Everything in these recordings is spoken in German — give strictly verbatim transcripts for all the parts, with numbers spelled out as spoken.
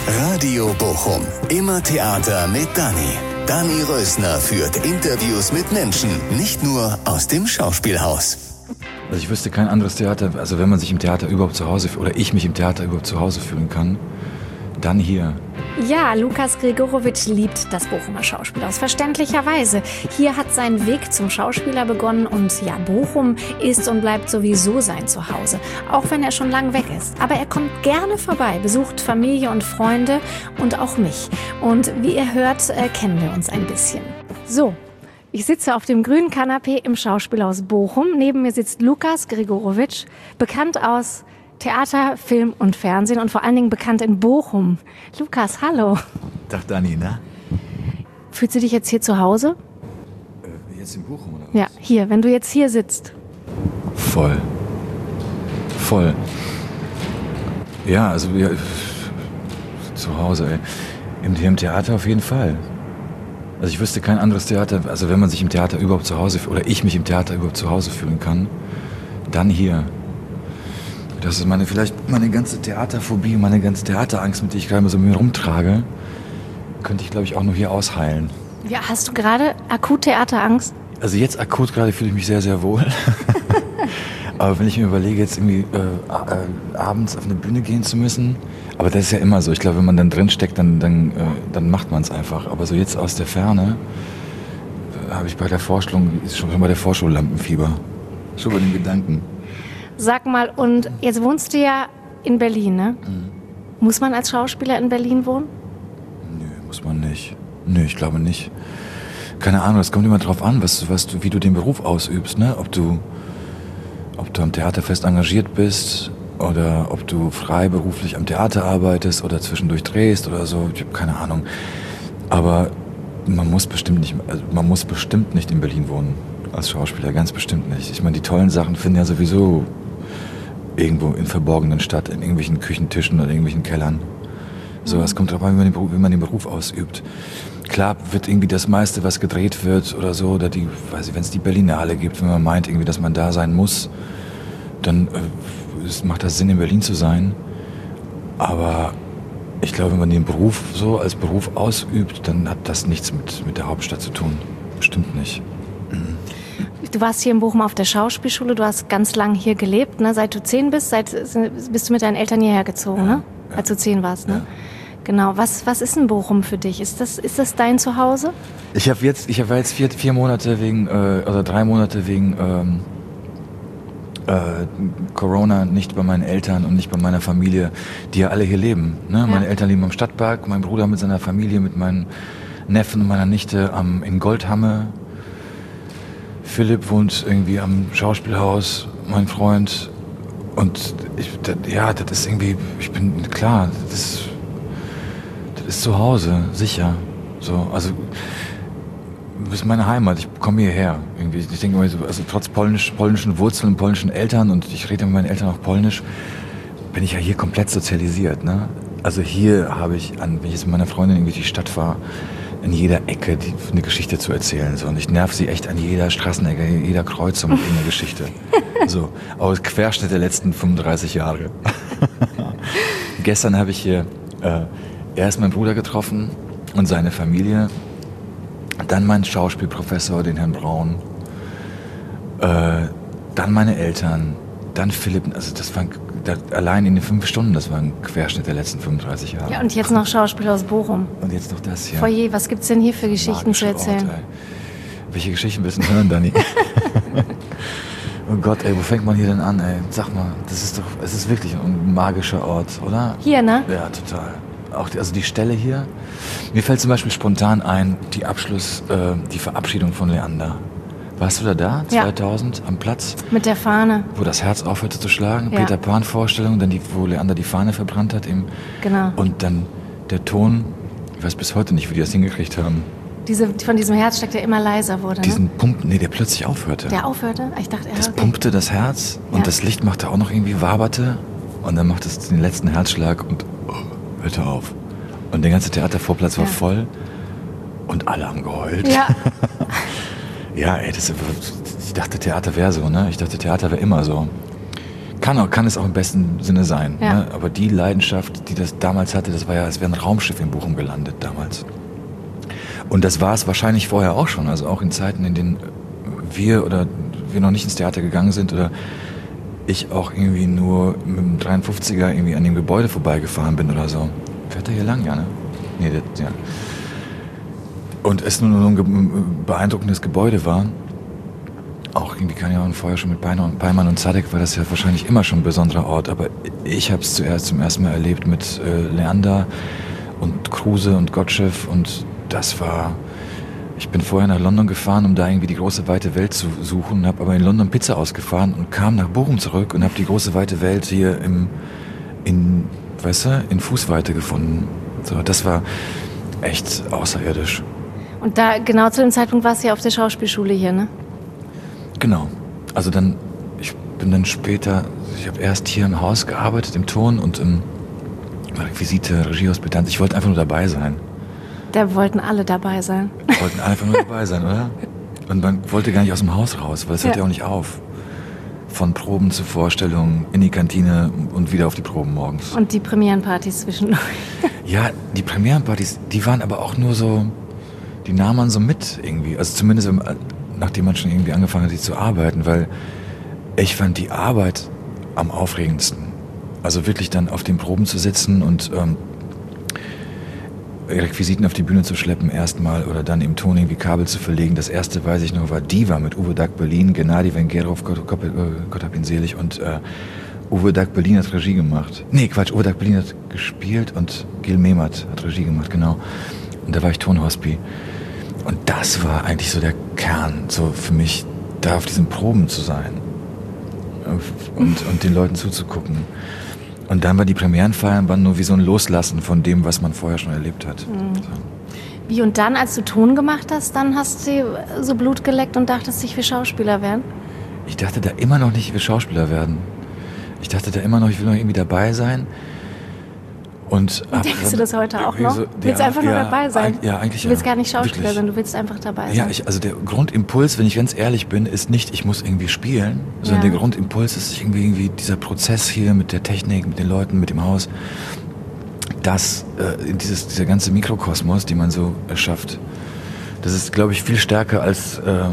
Radio Bochum. Immer Theater mit Dani. Dani Rösner führt Interviews mit Menschen, nicht nur aus dem Schauspielhaus. Also ich wüsste kein anderes Theater, also wenn man sich im Theater überhaupt zu Hause, oder ich mich im Theater überhaupt zu Hause fühlen kann, dann hier. Ja, Lukas Gregorowitsch liebt das Bochumer Schauspielhaus, verständlicherweise. Hier hat sein Weg zum Schauspieler begonnen und ja, Bochum ist und bleibt sowieso sein Zuhause, auch wenn er schon lang weg ist. Aber er kommt gerne vorbei, besucht Familie und Freunde und auch mich. Und wie ihr hört, äh, kennen wir uns ein bisschen. So, ich sitze auf dem grünen Kanapee im Schauspielhaus Bochum. Neben mir sitzt Lukas Gregorowitsch, bekannt aus Theater, Film und Fernsehen und vor allen Dingen bekannt in Bochum. Lukas, hallo. Tag Dani, ne? Fühlst du dich jetzt hier zu Hause? Äh, jetzt in Bochum oder was? Ja, hier, wenn du jetzt hier sitzt. Voll. Voll. Ja, also ja, zu Hause, ey. Im, im Theater auf jeden Fall. Also ich wüsste kein anderes Theater, also wenn man sich im Theater überhaupt zu Hause, oder ich mich im Theater überhaupt zu Hause fühlen kann, dann hier. Das ist meine, vielleicht meine ganze Theaterphobie, meine ganze Theaterangst, mit der ich gerade so mit mir rumtrage, könnte ich, glaube ich, auch nur hier ausheilen. Ja, hast du gerade akut Theaterangst? Also jetzt akut gerade fühle ich mich sehr, sehr wohl. Aber wenn ich mir überlege, jetzt irgendwie äh, äh, abends auf eine Bühne gehen zu müssen, aber das ist ja immer so. Ich glaube, wenn man dann drin steckt, dann, dann, äh, dann macht man es einfach. Aber so jetzt aus der Ferne äh, habe ich bei der Vorstellung, ist schon bei der Vorschau Lampenfieber. Schon bei den Gedanken. Sag mal, und jetzt wohnst du ja in Berlin, ne? Mhm. Muss man als Schauspieler in Berlin wohnen? Nö, muss man nicht. Nö, ich glaube nicht. Keine Ahnung, es kommt immer drauf an, was, was du, wie du den Beruf ausübst, ne? Ob du, ob du am Theater fest engagiert bist oder ob du freiberuflich am Theater arbeitest oder zwischendurch drehst oder so. Ich habe keine Ahnung. Aber man muss bestimmt nicht, also man muss bestimmt nicht in Berlin wohnen als Schauspieler, ganz bestimmt nicht. Ich meine, die tollen Sachen finden ja sowieso irgendwo in Verborgenen statt, in irgendwelchen Küchentischen oder irgendwelchen Kellern. So, es kommt darauf an, wie man, den Beruf, wie man den Beruf ausübt. Klar wird irgendwie das meiste, was gedreht wird oder so, oder die, weiß ich, wenn es die Berlinale gibt, wenn man meint, irgendwie, dass man da sein muss, dann äh, es macht das Sinn, in Berlin zu sein. Aber ich glaube, wenn man den Beruf so als Beruf ausübt, dann hat das nichts mit, mit der Hauptstadt zu tun. Bestimmt nicht. Mhm. Du warst hier in Bochum auf der Schauspielschule, du hast ganz lang hier gelebt, ne? Seit du zehn bist, seit, bist du mit deinen Eltern hierher gezogen, ja, ne? Ja. Als du zehn warst, ne? Ja. Genau. Was, was ist in Bochum für dich? Ist das, ist das dein Zuhause? Ich habe jetzt, ich war jetzt vier, vier Monate wegen, äh, oder drei Monate wegen ähm, äh, Corona nicht bei meinen Eltern und nicht bei meiner Familie, die ja alle hier leben. Ne? Ja. Meine Eltern leben am Stadtpark, mein Bruder mit seiner Familie, mit meinen Neffen und meiner Nichte am, in Goldhamme. Philipp wohnt irgendwie am Schauspielhaus, mein Freund. Und ich, das, ja, das ist irgendwie, ich bin, klar, das ist, das ist zu Hause, sicher. So, also, das ist meine Heimat, ich komme hierher. Irgendwie. Ich denke mal, so, also trotz polnisch, polnischen Wurzeln und polnischen Eltern, und ich rede mit meinen Eltern auch polnisch, bin ich ja hier komplett sozialisiert. Ne? Also hier habe ich, an, wenn ich jetzt mit meiner Freundin irgendwie die Stadt fahre, in jeder Ecke die, eine Geschichte zu erzählen. So. Und ich nerv sie echt an jeder Straßenecke, jeder Kreuzung mit irgendeiner Geschichte. So, aus Querschnitt der letzten fünfunddreißig Jahre. Gestern habe ich hier äh, erst meinen Bruder getroffen und seine Familie, dann meinen Schauspielprofessor, den Herrn Braun, äh, dann meine Eltern, dann Philipp. Also das war das, allein in den fünf Stunden, das war ein Querschnitt der letzten fünfunddreißig Jahre. Ja, und jetzt noch Schauspielhaus Bochum. Und jetzt noch das hier. Foyer, was gibt's denn hier für Geschichten Magische zu erzählen? Ort, welche Geschichten willst du hören, Dani? Oh Gott, ey, wo fängt man hier denn an, ey? Sag mal, das ist doch, es ist wirklich ein magischer Ort, oder? Hier, ne? Ja, total. Auch die, also die Stelle hier. Mir fällt zum Beispiel spontan ein, die Abschluss, äh, die Verabschiedung von Leander. Warst du da da, Ja. zweitausend, am Platz? Mit der Fahne. Wo das Herz aufhörte zu schlagen, Ja. Peter Pan-Vorstellung, dann die, wo Leander die Fahne verbrannt hat. Im, Genau. Und dann der Ton, ich weiß bis heute nicht, wie die das hingekriegt haben. Diese, von diesem Herzschlag, der immer leiser wurde, ne? Diesen Pumpen, nee, der plötzlich aufhörte. Der aufhörte? Ich dachte, er Das okay. pumpte das Herz und Ja. das Licht machte auch noch irgendwie, waberte. Und dann machte es den letzten Herzschlag und oh, hörte auf. Und der ganze Theatervorplatz war Ja. voll und alle haben geheult. Ja. Ja, ey, das, ich dachte, Theater wäre so, ne? Ich dachte, Theater wäre immer so. Kann, auch, kann es auch im besten Sinne sein. Ja. Ne? Aber die Leidenschaft, die das damals hatte, das war ja, als wäre ein Raumschiff in Bochum gelandet damals. Und das war es wahrscheinlich vorher auch schon. Also auch in Zeiten, in denen wir oder wir noch nicht ins Theater gegangen sind oder ich auch irgendwie nur mit dem dreiundfünfziger irgendwie an dem Gebäude vorbeigefahren bin oder so. Fährt er hier lang, ja, ne? Nee, das, ja. Und es nur so ein ge- beeindruckendes Gebäude war. Auch irgendwie, keine Ahnung, vorher schon mit Peimann und Zadek war das ja wahrscheinlich immer schon ein besonderer Ort. Aber ich habe es zuerst zum ersten Mal erlebt mit äh, Leander und Kruse und Gottschalk. Und das war... Ich bin vorher nach London gefahren, um da irgendwie die große weite Welt zu suchen, habe aber in London Pizza ausgefahren und kam nach Bochum zurück und habe die große weite Welt hier im, in, weißt du, in Fußweite gefunden. So, das war echt außerirdisch. Und da, genau zu dem Zeitpunkt warst du ja auf der Schauspielschule hier, ne? Genau. Also dann, ich bin dann später, ich habe erst hier im Haus gearbeitet, im Ton und im Requisite, Regiehospitanz. Ich wollte einfach nur dabei sein. Da wollten alle dabei sein. Wollten einfach nur dabei sein, oder? Und man wollte gar nicht aus dem Haus raus, weil es hört ja auch nicht auf. Von Proben zu Vorstellungen, in die Kantine und wieder auf die Proben morgens. Und die Premierenpartys zwischendurch. Ja, die Premierenpartys, die waren aber auch nur so, die nahm man so mit irgendwie. Also zumindest nachdem man schon irgendwie angefangen hat, die zu arbeiten, weil ich fand die Arbeit am aufregendsten. Also wirklich dann auf den Proben zu sitzen und ähm, Requisiten auf die Bühne zu schleppen erstmal oder dann im Ton irgendwie Kabel zu verlegen. Das erste, weiß ich noch, war Diva mit Uwe Dag Berlin, Gennady Vengerov, Gott, Gott, Gott hab ihn selig und äh, Uwe Dag Berlin hat Regie gemacht. Nee, Quatsch, Uwe Dag Berlin hat gespielt und Gil Mehmet hat Regie gemacht, genau. Und da war ich Tonhospi. Und das war eigentlich so der Kern, so für mich, da auf diesen Proben zu sein und, und den Leuten zuzugucken. Und dann war die Premierenfeiern waren nur wie so ein Loslassen von dem, was man vorher schon erlebt hat. Mhm. So. Wie, und dann, als du Ton gemacht hast, dann hast du so Blut geleckt und dachtest, ich will Schauspieler werden? Ich dachte da immer noch nicht, ich will Schauspieler werden. Ich dachte da immer noch, ich will noch irgendwie dabei sein. Und denkst du das heute auch noch? So, du willst ja, einfach nur ja, dabei sein? Ja, eigentlich Du willst ja, gar nicht Schauspieler wirklich. sein, du willst einfach dabei sein. Ja, ich, also der Grundimpuls, wenn ich ganz ehrlich bin, ist nicht, ich muss irgendwie spielen, sondern ja. der Grundimpuls ist irgendwie, irgendwie dieser Prozess hier mit der Technik, mit den Leuten, mit dem Haus, das, äh, dieses, dieser ganze Mikrokosmos, den man so erschafft, das ist, glaube ich, viel stärker als, äh,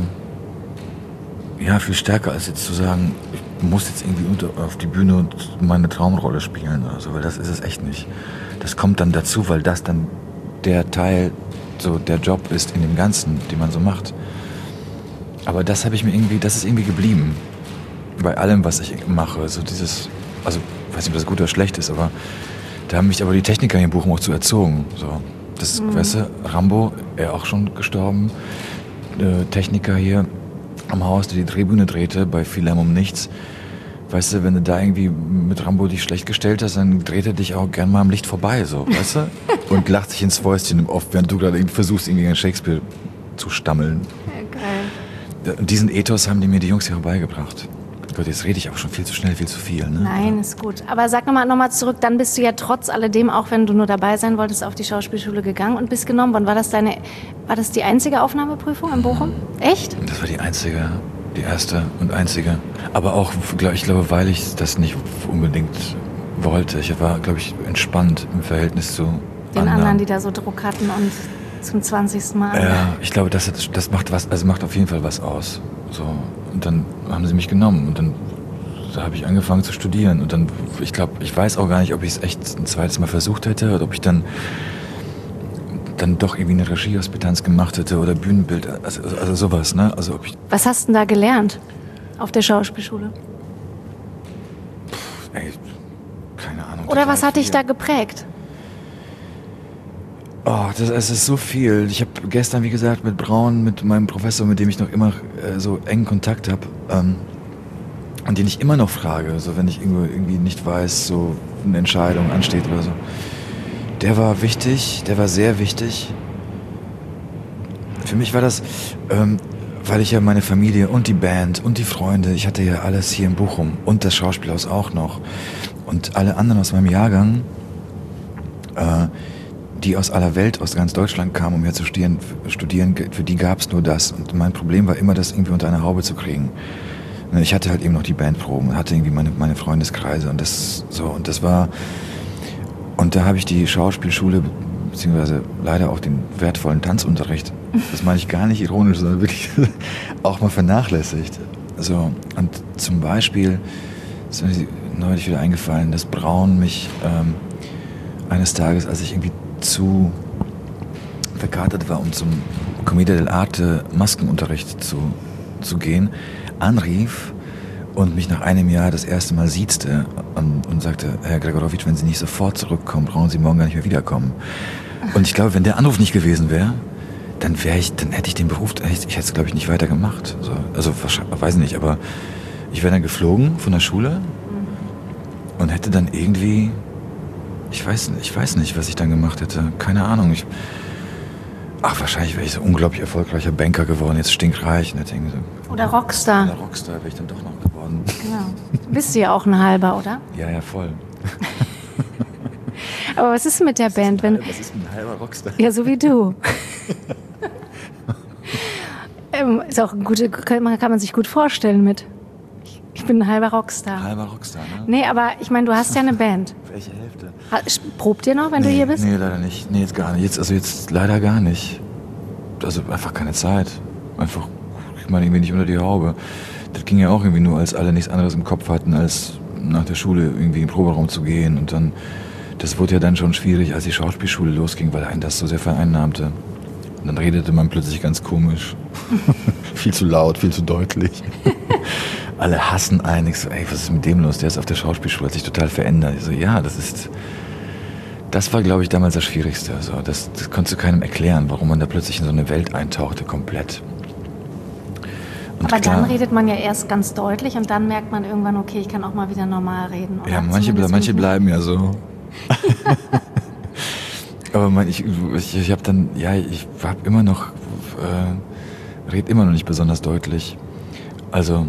ja, viel stärker als jetzt zu sagen, ich muss jetzt irgendwie unter, auf die Bühne und meine Traumrolle spielen oder so, weil das ist es echt nicht. Das kommt dann dazu, weil das dann der Teil, so der Job ist in dem Ganzen, den man so macht. Aber das habe ich mir irgendwie, das ist irgendwie geblieben. Bei allem, was ich mache. So dieses, also, ich weiß nicht, ob das gut oder schlecht ist, aber da haben mich aber die Techniker hier in Bochum auch zu erzogen. So. Das, mhm. weißt du, Rambo, er auch schon gestorben, äh, Techniker hier am Haus, der die Drehbühne drehte, bei Viel Lärm um nichts. Weißt du, wenn du da irgendwie mit Rambo dich schlecht gestellt hast, dann dreht er dich auch gern mal am Licht vorbei, so, weißt du? Und lacht sich ins Fäustchen oft, während du gerade versuchst, irgendwie an Shakespeare zu stammeln. Ja, geil. Und diesen Ethos haben die mir die Jungs hier beigebracht. Gott, jetzt rede ich auch schon viel zu schnell, viel zu viel, ne? Nein, ist gut. Aber sag nochmal noch mal zurück, dann bist du ja trotz alledem, auch wenn du nur dabei sein wolltest, auf die Schauspielschule gegangen und bist genommen worden. War das deine, war das die einzige Aufnahmeprüfung in Bochum? Echt? Das war die einzige, die erste und einzige. Aber auch, ich glaube, weil ich das nicht unbedingt wollte. Ich war, glaube ich, entspannt im Verhältnis zu den anderen, anderen, die da so Druck hatten und zum zwanzigsten Mal. Ja, ich glaube, das, das macht was, also macht auf jeden Fall was aus. So. Und dann haben sie mich genommen und dann da habe ich angefangen zu studieren. Und dann, ich glaube, ich weiß auch gar nicht, ob ich es echt ein zweites Mal versucht hätte oder ob ich dann dann doch irgendwie eine Regiehospitanz gemacht hätte oder Bühnenbild, also, also sowas, ne? Also ob ich Was hast du denn da gelernt auf der Schauspielschule? Pff, ey, keine Ahnung. Oder was hat dich da geprägt? Oh, das, es ist so viel. Ich habe gestern, wie gesagt, mit Braun, mit meinem Professor, mit dem ich noch immer äh, so engen Kontakt habe, ähm, und den ich immer noch frage, so wenn ich irgendwo irgendwie nicht weiß, so eine Entscheidung ansteht oder so. Der war wichtig, der war sehr wichtig. Für mich war das, ähm, weil ich ja meine Familie und die Band und die Freunde, ich hatte ja alles hier in Bochum und das Schauspielhaus auch noch. Und alle anderen aus meinem Jahrgang, äh, die aus aller Welt, aus ganz Deutschland kamen, um hier zu studieren, studieren für die gab es nur das. Und mein Problem war immer, das irgendwie unter eine Haube zu kriegen. Ich hatte halt eben noch die Bandproben, hatte irgendwie meine, meine Freundeskreise und das so und das war und da habe ich die Schauspielschule beziehungsweise leider auch den wertvollen Tanzunterricht, das meine ich gar nicht ironisch, sondern wirklich auch mal vernachlässigt. So und zum Beispiel ist mir neulich wieder eingefallen, dass Braun mich ähm, eines Tages, als ich irgendwie zu verkatert war, um zum Commedia dell'arte Maskenunterricht zu, zu gehen, anrief und mich nach einem Jahr das erste Mal siezte und, und sagte, Herr Gregorowitsch, wenn Sie nicht sofort zurückkommen, brauchen Sie morgen gar nicht mehr wiederkommen. Und ich glaube, wenn der Anruf nicht gewesen wäre, dann wäre ich, dann hätte ich den Beruf, ich, ich hätte es, glaube ich, nicht weiter gemacht. So, also, weiß nicht, aber ich wäre dann geflogen von der Schule und hätte dann irgendwie, ich weiß, ich weiß nicht, was ich dann gemacht hätte. Keine Ahnung. Ich, ach, wahrscheinlich wäre ich so unglaublich erfolgreicher Banker geworden, jetzt stinkreich. Und irgendwie so, oder Rockstar. Oder Rockstar wäre ich dann doch noch geworden. Genau. Du bist ja auch ein halber, oder? Ja, ja, voll. Aber was ist mit der was Band? Ist ein, wenn was ist ein halber Rockstar? Ja, so wie du. ähm, ist auch ein gute, kann man, kann man sich gut vorstellen mit. Ich, ich bin ein halber Rockstar. Halber Rockstar, ne? Nee, aber ich meine, du hast ja eine Band. Welche Hälfte? Ha- Probt ihr noch, wenn nee, du hier bist? Nee, leider nicht. Nee, jetzt gar nicht. Jetzt, also jetzt leider gar nicht. Also einfach keine Zeit. Einfach, ich meine, irgendwie nicht unter die Haube. Das ging ja auch irgendwie nur, als alle nichts anderes im Kopf hatten, als nach der Schule irgendwie in den Proberaum zu gehen. Und dann, das wurde ja dann schon schwierig, als die Schauspielschule losging, weil einen das so sehr vereinnahmte. Und dann redete man plötzlich ganz komisch. Viel zu laut, viel zu deutlich. Alle hassen einen. Ich so, ey, was ist mit dem los? Der ist auf der Schauspielschule, hat sich total verändert. Ich so, ja, das ist... Das war, glaube ich, damals das Schwierigste. Also das, das konntest du keinem erklären, warum man da plötzlich in so eine Welt eintauchte, komplett. Und Aber klar, dann redet man ja erst ganz deutlich und dann merkt man irgendwann, okay, ich kann auch mal wieder normal reden. Oder ja, manche, ble- manche bleiben ja so. Aber man, ich, ich, ich habe dann, ja, ich habe immer noch, äh, red immer noch nicht besonders deutlich. Also,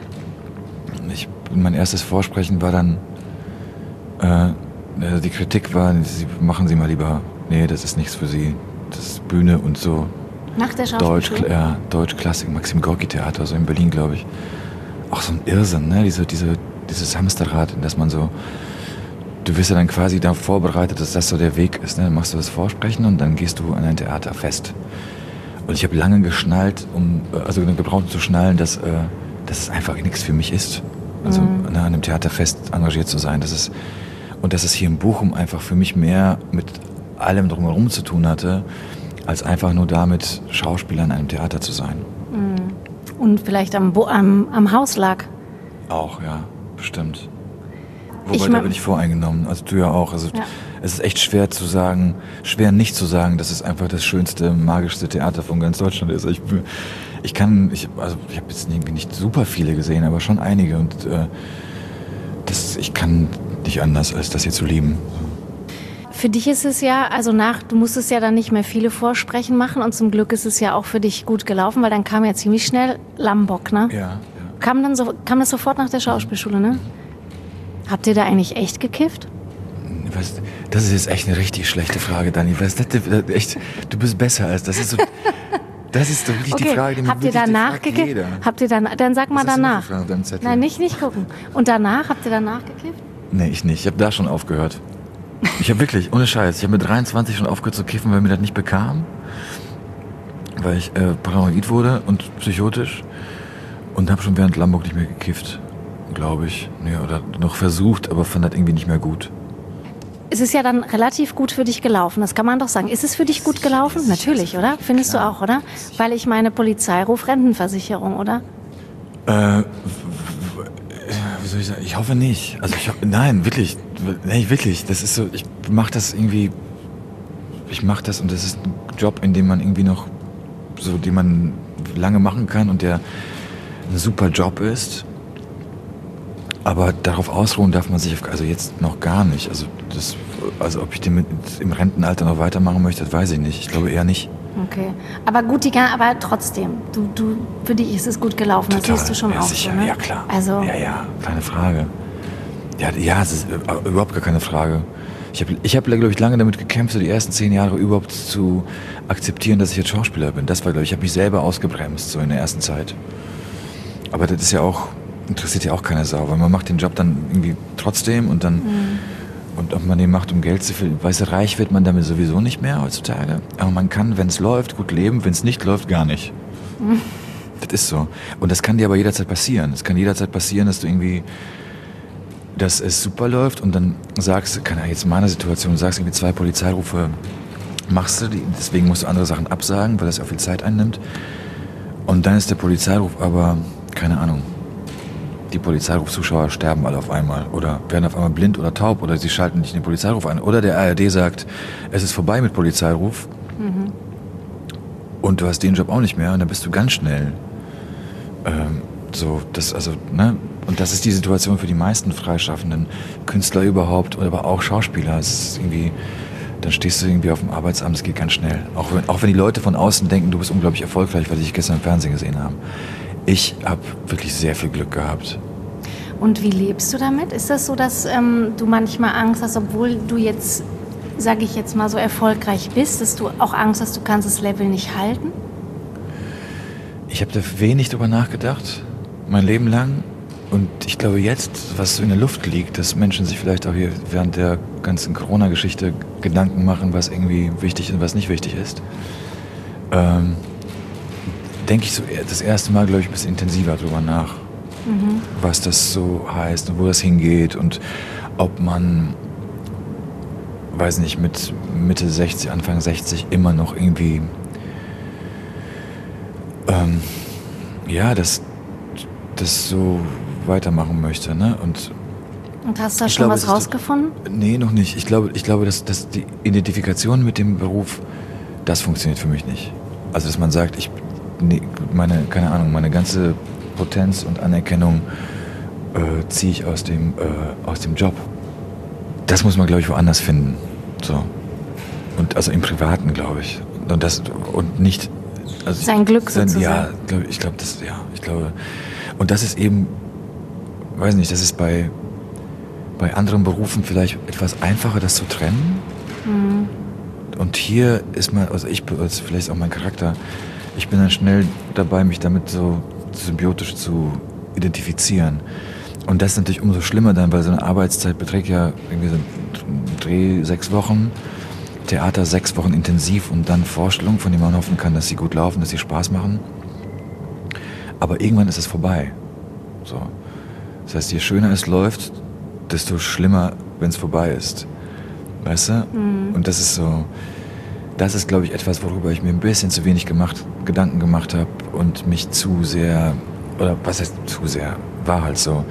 ich, mein erstes Vorsprechen war dann, äh, die Kritik war, Sie, machen Sie mal lieber, nee, das ist nichts für Sie. Das ist Bühne und so. Nach der Deutsch, Schauspielschule? ja, Deutsch Klassik, Maxim Gorki Theater, so in Berlin, glaube ich. Auch so ein Irrsinn, ne? Diese, diese, dieses Hamsterrad, in das man so, du wirst ja dann quasi da vorbereitet, dass das so der Weg ist, ne? Dann machst du das Vorsprechen und dann gehst du an ein Theater fest. Und ich habe lange geschnallt, um, also gebraucht zu schnallen, dass, äh, dass es einfach nichts für mich ist. Also Mhm. ne, an einem Theaterfest engagiert zu sein, das ist, und dass es hier in Bochum einfach für mich mehr mit allem drumherum zu tun hatte, als einfach nur damit, Schauspieler in einem Theater zu sein. Und vielleicht am, Bo- am, am Haus lag. Auch, ja, bestimmt. Wobei, Ich da mein- bin ich voreingenommen, also du ja auch. Also Ja. es ist echt schwer zu sagen, schwer nicht zu sagen, dass es einfach das schönste, magischste Theater von ganz Deutschland ist. Ich, ich kann, ich, also ich habe jetzt irgendwie nicht super viele gesehen, aber schon einige und äh, das, ich kann nicht anders, als das hier zu lieben. Für dich ist es ja, also nach, du musstest ja dann nicht mehr viele Vorsprechen machen und zum Glück ist es ja auch für dich gut gelaufen, weil dann kam ja ziemlich schnell Lambok, ne? Ja, ja. Kam, dann so, kam das sofort nach der Schauspielschule, ne? Habt ihr da eigentlich echt gekifft? Was, das ist jetzt echt eine richtig schlechte Frage, Dani. Was, das, das, echt, du bist besser als das. Ist so, das ist doch wirklich die Frage, die mir habt ihr wirklich, die danach fragt gekifft? jeder. Habt ihr dann, dann sag mal Was hast du noch danach. für Fragen auf deinem Zettel? Nein, nicht, nicht gucken. Und danach, habt ihr danach gekifft? Nee, ich nicht. Ich habe da schon aufgehört. Ich habe wirklich, ohne Scheiß, ich habe mit dreiundzwanzig schon aufgehört zu kiffen, weil mir das nicht bekam. Weil ich äh, paranoid wurde und psychotisch. Und habe schon während Lambok nicht mehr gekifft, glaube ich. Nee, oder noch versucht, aber fand das irgendwie nicht mehr gut. Es ist ja dann relativ gut für dich gelaufen, das kann man doch sagen. Ist es für dich gut gelaufen? Natürlich, oder? Findest du auch, oder? Weil ich meine, Polizei ruft Rentenversicherung, oder? Äh, w- w- wie soll ich sagen? Ich hoffe nicht. Also ich hoffe, nein, wirklich, nee, wirklich. Das ist so, ich mache das irgendwie, ich mache das und das ist ein Job, in dem man irgendwie noch, so, den man lange machen kann und der ein super Job ist. Aber darauf ausruhen darf man sich, auf, also jetzt noch gar nicht. Also das, also ob ich den mit, im Rentenalter noch weitermachen möchte, das weiß ich nicht. Ich glaube eher nicht. Okay. Aber gut, die, gan- aber trotzdem, du, du, für dich ist es gut gelaufen, das Total. siehst du schon ja, auch sicher. so, ne? Ja, klar. Also, Ja, ja, keine Frage. Ja, ja, es ist äh, überhaupt gar keine Frage. Ich habe, ich hab, glaube ich, lange damit gekämpft, so die ersten zehn Jahre überhaupt zu akzeptieren, dass ich jetzt Schauspieler bin. Das war, glaube ich, ich habe mich selber ausgebremst, so in der ersten Zeit. Aber das ist ja auch, interessiert ja auch keine Sau, weil man macht den Job dann irgendwie trotzdem und dann, mhm. und ob man den macht, um Geld zu verdienen, weißt du, reich wird man damit sowieso nicht mehr heutzutage, aber man kann, wenn es läuft, gut leben, wenn es nicht läuft, gar nicht. Mhm. Das ist so. Und das kann dir aber jederzeit passieren. Es kann jederzeit passieren, dass du irgendwie, dass es super läuft und dann sagst, kann ja jetzt in meiner Situation, sagst irgendwie zwei Polizeirufe, machst du, die, deswegen musst du andere Sachen absagen, weil das auch viel Zeit einnimmt. Und dann ist der Polizeiruf aber, keine Ahnung, die Polizeirufzuschauer sterben alle auf einmal oder werden auf einmal blind oder taub oder sie schalten nicht den Polizeiruf ein. Oder der A R D sagt, es ist vorbei mit Polizeiruf mhm. und du hast den Job auch nicht mehr und dann bist du ganz schnell ähm, so, das, also, ne? Und das ist die Situation für die meisten freischaffenden Künstler überhaupt, aber auch Schauspieler. Es ist irgendwie, dann stehst du irgendwie auf dem Arbeitsamt, es geht ganz schnell. Auch wenn, auch wenn die Leute von außen denken, du bist unglaublich erfolgreich, weil sie dich gestern im Fernsehen gesehen haben. Ich habe wirklich sehr viel Glück gehabt. Und wie lebst du damit? Ist das so, dass ähm, du manchmal Angst hast, obwohl du jetzt, sage ich jetzt mal, so erfolgreich bist, dass du auch Angst hast, du kannst das Level nicht halten? Ich habe da wenig drüber nachgedacht, mein Leben lang. Und ich glaube jetzt, was so in der Luft liegt, dass Menschen sich vielleicht auch hier während der ganzen Corona-Geschichte Gedanken machen, was irgendwie wichtig und was nicht wichtig ist, ähm, denke ich so das erste Mal, glaube ich, ein bisschen intensiver drüber nach, mhm. was das so heißt und wo das hingeht und ob man, weiß nicht, mit Mitte sechzig, Anfang sechzig immer noch irgendwie, ähm, ja, das, das so weitermachen möchte, ne? Und, und hast du da schon glaube, was rausgefunden? Nee, noch nicht. Ich glaube, ich glaube, dass, dass die Identifikation mit dem Beruf, das funktioniert für mich nicht. Also, dass man sagt, ich, nee, meine, keine Ahnung, meine ganze Potenz und Anerkennung äh, ziehe ich aus dem, äh, aus dem Job. Das muss man, glaube ich, woanders finden. So. Und also im Privaten, glaube ich. Und das, und nicht, also sein Glück sein, sozusagen. Ja, glaub, ich glaube, das, ja, ich glaube, und das ist eben, weiß nicht, das ist bei, bei anderen Berufen vielleicht etwas einfacher, das zu trennen. Mhm. Und hier ist man, also ich, also vielleicht auch mein Charakter, ich bin dann schnell dabei, mich damit so symbiotisch zu identifizieren. Und das ist natürlich umso schlimmer dann, weil so eine Arbeitszeit beträgt ja irgendwie so ein Dreh sechs Wochen, Theater sechs Wochen intensiv und dann Vorstellungen, von denen man hoffen kann, dass sie gut laufen, dass sie Spaß machen. Aber irgendwann ist es vorbei. So. Das heißt, je schöner es läuft, desto schlimmer, wenn es vorbei ist. Weißt du? Mhm. Und das ist so, das ist, glaube ich, etwas, worüber ich mir ein bisschen zu wenig gemacht, Gedanken gemacht habe und mich zu sehr, oder was heißt zu sehr, war halt so,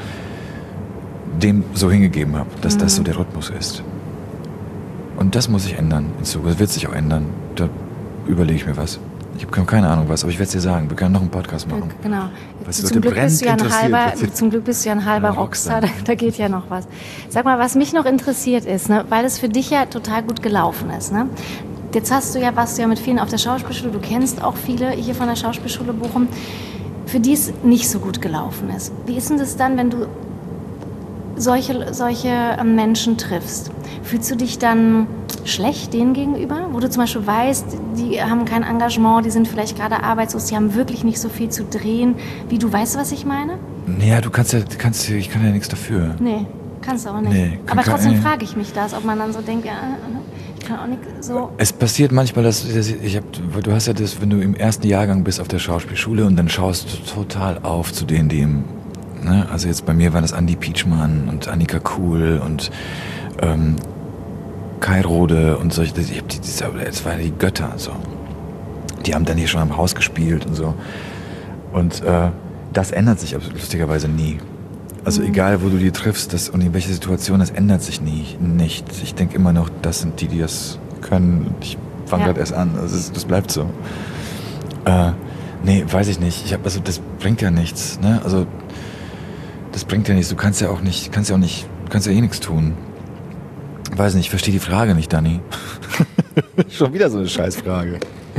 dem so hingegeben habe, dass mhm. das so der Rhythmus ist. Und das muss sich ändern in Zukunft. Das wird sich auch ändern. Da überlege ich mir was. Ich habe keine Ahnung was, aber ich werde es dir sagen. Wir können noch einen Podcast machen. Genau. Was zum, Glück bist du ja ein halber, zum Glück bist du ja ein halber Rockstar. Da, da geht ja noch was. Sag mal, was mich noch interessiert ist, ne, weil es für dich ja total gut gelaufen ist. Ne? Jetzt hast du ja, warst du ja mit vielen auf der Schauspielschule. Du kennst auch viele hier von der Schauspielschule Bochum, für die es nicht so gut gelaufen ist. Wie ist denn das dann, wenn du solche, solche Menschen triffst? Fühlst du dich dann schlecht denen gegenüber? Wo du zum Beispiel weißt, die haben kein Engagement, die sind vielleicht gerade arbeitslos, die haben wirklich nicht so viel zu drehen. Wie, du weißt, was ich meine? Naja, du kannst ja, kannst, ich kann ja nichts dafür. Nee, kannst du auch nicht. Nee, kann, Aber trotzdem kann, frage ich mich das, ob man dann so denkt, ja, ich kann auch nicht so... Es passiert manchmal, dass, ich hab, du hast ja das, wenn du im ersten Jahrgang bist auf der Schauspielschule und dann schaust du total auf zu denen, die im, ne, also jetzt bei mir waren das Andi Pietschmann und Annika Kuhl und ähm, Kai Rode und solche, ich hab die, das waren die Götter, so. Die haben dann hier schon am Haus gespielt und so. Und äh, das ändert sich lustigerweise nie. Also mhm. egal, wo du die triffst das, und in welcher Situation, das ändert sich nie, nicht. Ich denke immer noch, das sind die, die das können. Ich fange ja. gerade erst an, also das, das bleibt so. Äh, nee, weiß ich nicht. Ich hab, also das bringt ja nichts, ne? Also das bringt ja nichts. Du kannst ja auch nicht, kannst ja auch nicht, kannst ja eh nichts tun. Weiß nicht, ich verstehe die Frage nicht, Dani. Schon wieder so eine Scheißfrage.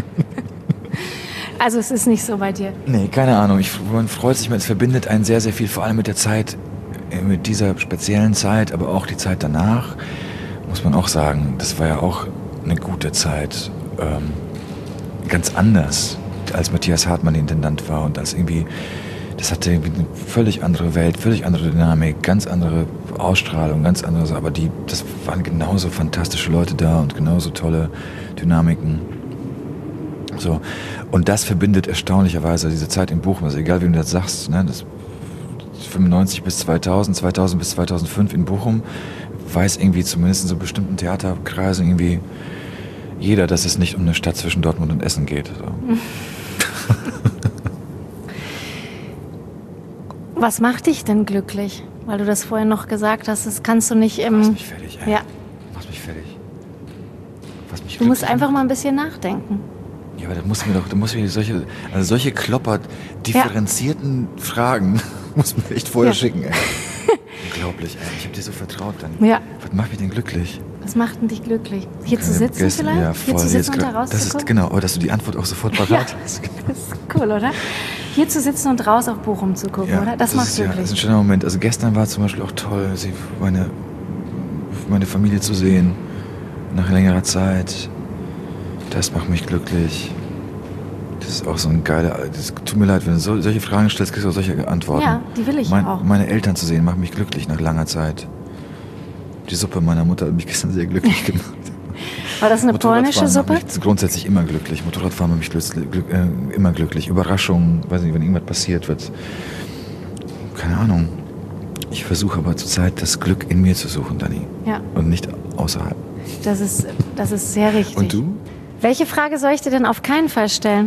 Also es ist nicht so bei dir? Nee, keine Ahnung. Ich, man freut sich, es verbindet einen sehr, sehr viel, vor allem mit der Zeit, mit dieser speziellen Zeit, aber auch die Zeit danach, muss man auch sagen. Das war ja auch eine gute Zeit. Ähm, ganz anders, als Matthias Hartmann Intendant war und als irgendwie das hatte eine völlig andere Welt, völlig andere Dynamik, ganz andere Ausstrahlung, ganz andere, aber die, das waren genauso fantastische Leute da und genauso tolle Dynamiken. So. Und das verbindet erstaunlicherweise diese Zeit in Bochum, also egal wie du das sagst, ne, das fünfundneunzig bis zweitausend, zweitausend bis zweitausendfünf in Bochum, weiß irgendwie zumindest in so bestimmten Theaterkreisen irgendwie jeder, dass es nicht um eine Stadt zwischen Dortmund und Essen geht. So. Was macht dich denn glücklich? Weil du das vorhin noch gesagt hast, das kannst du nicht im... Machst mich fertig, ey. Ja. Machst mich fertig. Was mich Du musst glücklich einfach macht. mal ein bisschen nachdenken. Ja, aber da muss mir doch, da muss mir solche, also solche klopper differenzierten ja. Fragen muss mir echt vorher ja. schicken, ey. Unglaublich, ey. Ich hab dir so vertraut dann. Ja. Was macht mich denn glücklich? Was macht denn dich glücklich? Hier Okay, zu sitzen gestern, vielleicht? Ja, Hier voll. zu sitzen Jetzt und da grad, das ist rauszugucken? genau, aber dass du die Antwort auch sofort parat Ja. hast. Das ist cool, oder? Hier zu sitzen und raus auf Bochum zu gucken, Ja, oder? Das, macht ist, ja, glücklich. das ist ein schöner Moment. Also gestern war zum Beispiel auch toll, sie, meine, meine Familie zu sehen, nach längerer Zeit. Das macht mich glücklich. Das ist auch so ein geiler, das tut mir leid, wenn du so, solche Fragen stellst, kriegst du auch solche Antworten. Ja, die will ich mein, auch. Meine Eltern zu sehen, macht mich glücklich nach langer Zeit. Die Suppe meiner Mutter hat mich gestern sehr glücklich gemacht. War das eine polnische Suppe? Macht mich grundsätzlich immer glücklich. Motorradfahren macht mich glück, glück, äh, immer glücklich. Überraschungen, weiß nicht, wenn irgendwas passiert wird. Keine Ahnung. Ich versuche aber zurzeit das Glück in mir zu suchen, Dani. Ja. Und nicht außerhalb. Das ist, das ist sehr richtig. Und du? Welche Frage soll ich dir denn auf keinen Fall stellen?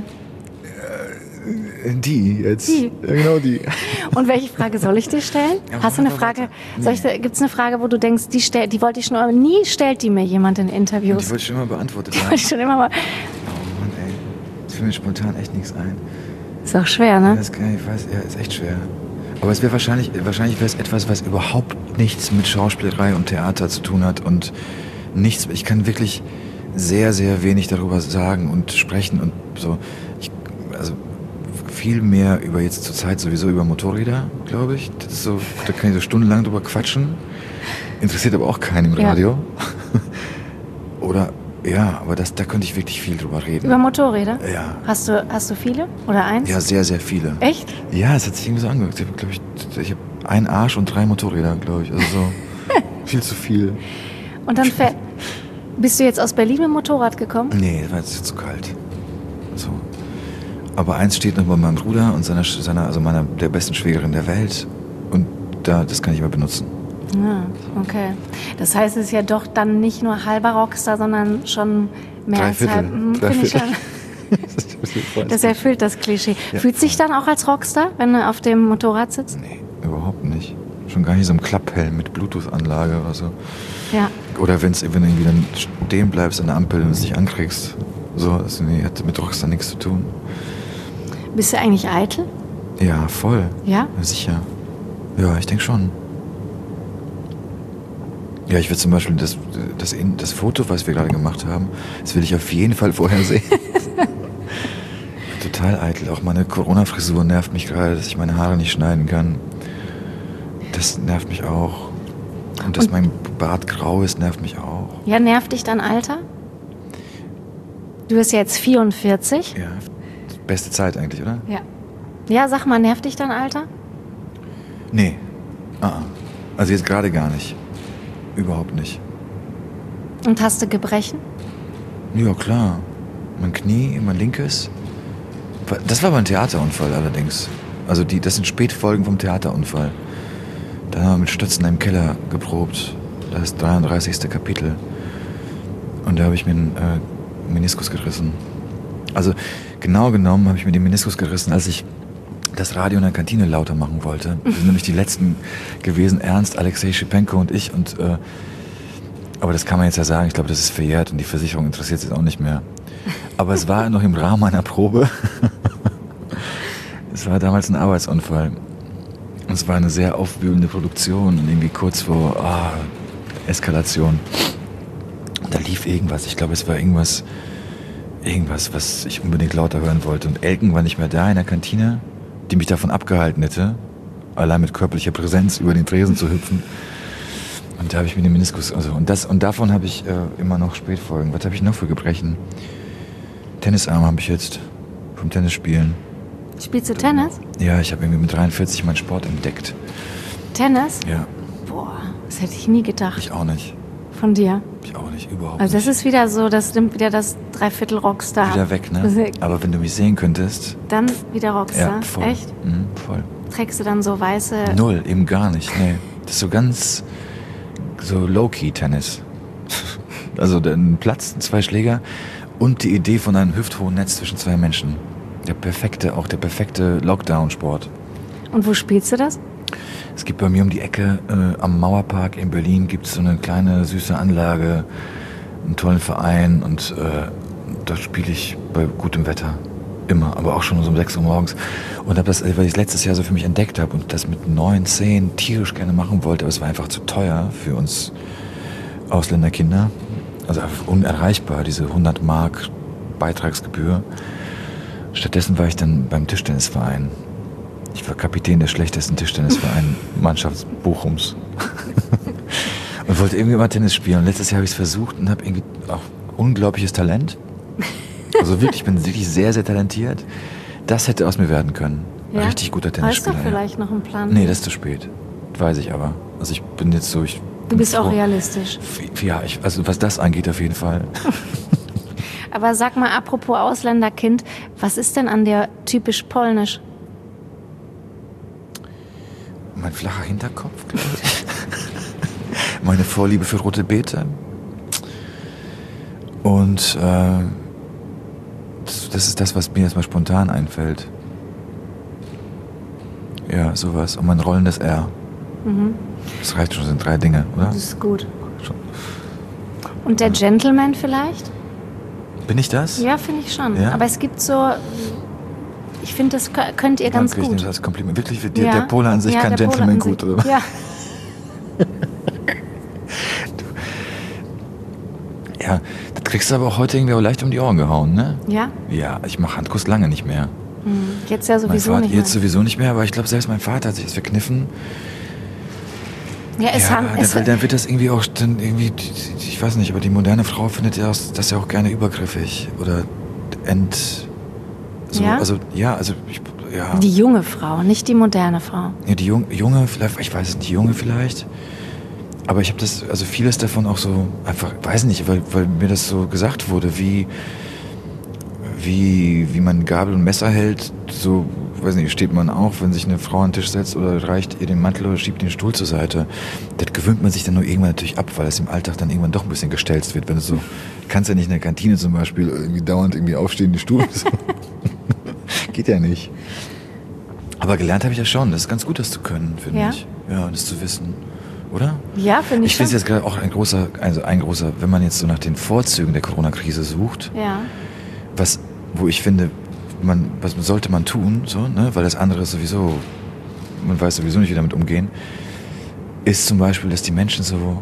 Die jetzt. Die. Ja, genau die. Und welche Frage soll ich dir stellen? Ja, Hast du eine mach Frage? weiter. Soll ich, gibt es eine Frage, wo du denkst, die, stell, die wollte ich schon, aber nie stellt die mir jemand in Die Interviews? wollte ich schon immer beantwortet Die haben. wollte ich schon immer mal. Oh Mann, ey. Es fällt mir spontan echt nichts ein. Ist auch schwer, ne? Das kann, ich weiß, ja, ist echt schwer. Aber es wäre wahrscheinlich, wahrscheinlich wäre es etwas, was überhaupt nichts mit Schauspielerei und Theater zu tun hat und nichts. Ich kann wirklich sehr, sehr wenig darüber sagen und sprechen und so. Ich, also viel mehr über jetzt zur Zeit sowieso über Motorräder, glaube ich. Das ist so, da kann ich so stundenlang drüber quatschen. Interessiert aber auch keinen im Ja. Radio. Oder ja, aber das, da könnte ich wirklich viel drüber reden. Über Motorräder? Ja. Hast du, hast du viele? Oder eins? Ja, sehr, sehr viele. Echt? Ja, es hat sich irgendwie so angehört. Ich habe, glaube ich, ich habe einen Arsch und drei Motorräder, glaube ich. Also so viel zu viel. Und dann fährt. Bist du jetzt aus Berlin mit dem Motorrad gekommen? Nee, das war jetzt zu kalt. So. Aber eins steht noch bei meinem Bruder und seiner, seiner, also meiner der besten Schwägerin der Welt. Und da, das kann ich immer benutzen. Ja, okay. Das heißt, es ist ja doch dann nicht nur halber Rockstar, sondern schon mehr Drei als Viertel. halb. Hm, Drei finde ich Viertel. schon. Das erfüllt das Klischee. Ja. Fühlt sich dann auch als Rockstar, wenn du auf dem Motorrad sitzt? Nee, überhaupt nicht. Schon gar nicht so im Klapphelm mit Bluetooth-Anlage oder so. Ja. Oder wenn's, wenn du irgendwie dann stehen bleibst an der Ampel und es nicht ankriegst. So, das nee, hat mit Rockstar nichts zu tun. Bist du eigentlich eitel? Ja, voll. Ja? Ja, sicher. Ja, ich denke schon. Ja, ich will zum Beispiel das, das, das Foto, was wir gerade gemacht haben, das will ich auf jeden Fall vorher sehen. Total eitel. Auch meine Corona-Frisur nervt mich gerade, dass ich meine Haare nicht schneiden kann. Das nervt mich auch. Und dass Und- mein Bart grau ist, nervt mich auch. Ja, nervt dich dein Alter? Du bist jetzt vierundvierzig. Ja, beste Zeit eigentlich, oder? Ja. Ja, sag mal, nervt dich dein Alter? Nee. Ah, ah. Also jetzt gerade gar nicht. Überhaupt nicht. Und hast du Gebrechen? Ja, klar. Mein Knie, mein linkes. Das war aber ein Theaterunfall allerdings. Also die, das sind Spätfolgen vom Theaterunfall. Da haben wir mit Stützen im Keller geprobt. Das ist das dreiunddreißigste Kapitel. Und da habe ich mir einen äh, Meniskus gerissen. Also genau genommen habe ich mir den Meniskus gerissen, als ich das Radio in der Kantine lauter machen wollte. Wir sind nämlich die letzten gewesen, Ernst, Alexei Schipenko und ich. Und, äh, aber das kann man jetzt ja sagen, ich glaube, das ist verjährt und die Versicherung interessiert sich auch nicht mehr. Aber es war noch im Rahmen einer Probe. Es war damals ein Arbeitsunfall. Und es war eine sehr aufwühlende Produktion und irgendwie kurz vor oh, Eskalation. Und da lief irgendwas. Ich glaube, es war irgendwas, irgendwas, was ich unbedingt lauter hören wollte. Und Elken war nicht mehr da in der Kantine, die mich davon abgehalten hätte, allein mit körperlicher Präsenz über den Tresen zu hüpfen. Und da habe ich mir den Meniskus, also und das und davon habe ich äh, immer noch Spätfolgen. Was habe ich noch für Gebrechen? Tennisarm habe ich jetzt vom Tennisspielen. Spielst du Tennis? Ja, ich habe irgendwie mit dreiundvierzig meinen Sport entdeckt. Tennis? Ja. Boah, das hätte ich nie gedacht. Ich auch nicht. Von dir? Ich auch nicht, überhaupt also das nicht. ist wieder so, das nimmt wieder das Dreiviertel Rockstar. Wieder weg, ne? Aber wenn du mich sehen könntest... Dann wieder Rockstar? Ja, voll. Echt? Mhm, voll. Trägst du dann so weiße... Null, eben gar nicht, nee. Das ist so ganz... so Low-Key-Tennis. Also ein Platz, zwei Schläger und die Idee von einem hüfthohen Netz zwischen zwei Menschen. Der perfekte, auch der perfekte Lockdown-Sport. Und wo spielst du das? Es gibt bei mir um die Ecke äh, am Mauerpark in Berlin gibt es so eine kleine süße Anlage, einen tollen Verein und äh, da spiele ich bei gutem Wetter. Immer, aber auch schon so um sechs Uhr morgens. Und habe das, weil ich es letztes Jahr so für mich entdeckt habe und das mit neun, zehn tierisch gerne machen wollte, aber es war einfach zu teuer für uns Ausländerkinder. Also einfach unerreichbar, diese hundert Mark Beitragsgebühr. Stattdessen war ich dann beim Tischtennisverein. Ich war Kapitän des schlechtesten Tischtennisverein Mannschafts Bochums. Und wollte irgendwie mal Tennis spielen. Und letztes Jahr habe ich es versucht und habe irgendwie auch unglaubliches Talent. Also wirklich, ich bin wirklich sehr, sehr talentiert. Das hätte aus mir werden können. Ja? Ein richtig guter Tennisspieler. Hast du vielleicht ja. noch einen Plan? Nee, das ist zu spät. Weiß ich aber. Also ich bin jetzt so... Ich du bist froh. Auch realistisch. Ja, ich, also was das angeht auf jeden Fall. Aber sag mal, apropos Ausländerkind, was ist denn an dir typisch polnisch? Mein flacher Hinterkopf, glaube ich. Meine Vorliebe für rote Beete. Und äh, das, das ist das, was mir jetzt mal spontan einfällt. Ja, sowas. Und mein rollendes R. Mhm. Das reicht schon, das sind drei Dinge, oder? Das ist gut. Schon. Und der Gentleman vielleicht? Bin ich das? Ja, finde ich schon. Ja? Aber es gibt so... Ich finde, das könnt ihr ganz Danke, gut. Ich nehme das als Kompliment. Wirklich, der, ja. der Pole an sich ja, kann Gentleman gut, oder was? Ja. Ja, das kriegst du aber auch heute irgendwie auch leicht um die Ohren gehauen, ne? Ja? Ja, ich mache Handkuss lange nicht mehr. Jetzt ja sowieso mein Vater, nicht mehr. Jetzt sowieso nicht mehr, aber ich glaube, selbst mein Vater hat sich das verkniffen. Ja, es ja, haben, dann, es weil dann wird das irgendwie auch dann irgendwie, ich weiß nicht, aber die moderne Frau findet ja das, das ja auch gerne übergriffig oder ent... So, ja? Also, ja, also, ich, ja. Die junge Frau, nicht die moderne Frau. Ja, die Jung, junge, vielleicht, ich weiß es nicht, die junge vielleicht. Aber ich habe das, also vieles davon auch so, einfach, weiß nicht, weil, weil mir das so gesagt wurde, wie, wie, wie man Gabel und Messer hält, so, weiß nicht, steht man auch, wenn sich eine Frau an den Tisch setzt oder reicht ihr den Mantel oder schiebt den Stuhl zur Seite. Das gewöhnt man sich dann nur irgendwann natürlich ab, weil es im Alltag dann irgendwann doch ein bisschen gestelzt wird. Wenn du so, kannst ja nicht in der Kantine zum Beispiel irgendwie dauernd irgendwie aufstehen, den Stuhl. So. Geht ja nicht. Aber gelernt habe ich ja schon. Das ist ganz gut, das zu können, finde ja? ich. Ja, das zu wissen. Oder? Ja, finde ich. Ich finde es jetzt gerade auch ein großer, also ein großer, wenn man jetzt so nach den Vorzügen der Corona-Krise sucht, ja. was, wo ich finde, man, was sollte man tun, so, ne? Weil das andere ist sowieso, man weiß sowieso nicht, wie damit umgehen, ist zum Beispiel, dass die Menschen so